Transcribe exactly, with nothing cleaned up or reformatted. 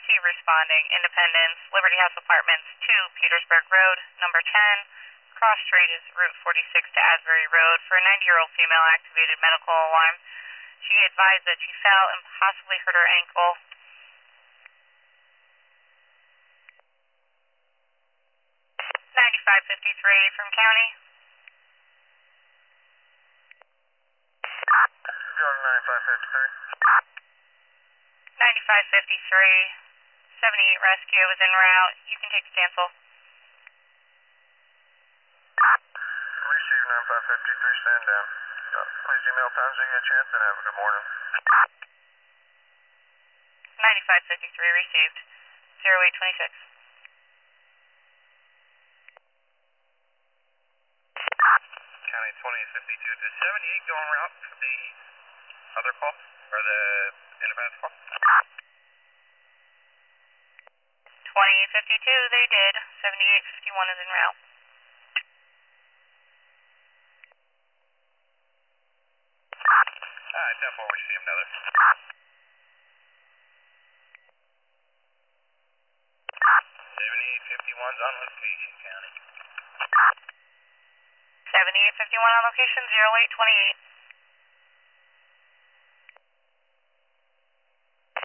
Steve responding, Independence, Liberty House Apartments, two Petersburg Road, number ten. Cross street is Route forty-six to Asbury Road for a ninety-year-old female activated medical alarm. She advised that she fell and possibly hurt her ankle. ninety-five fifty-three from County. ninety-five fifty-three. ninety-five fifty-three. seventy-eight rescue is en route. You can take the cancel. Receive ninety-five fifty-three, stand down. Uh, please email times when you get a chance and have a good morning. ninety-five fifty-three received. zero eight twenty-six. County twenty fifty-two. Does seventy-eight go en route for the other call? Or the Independence call? twenty fifty-two, they did. seventy-eight fifty-one is en route. Alright, ten four, receive another. seventy-eight fifty-one's on location, County. seventy-eight fifty-one on location, zero eight twenty-eight.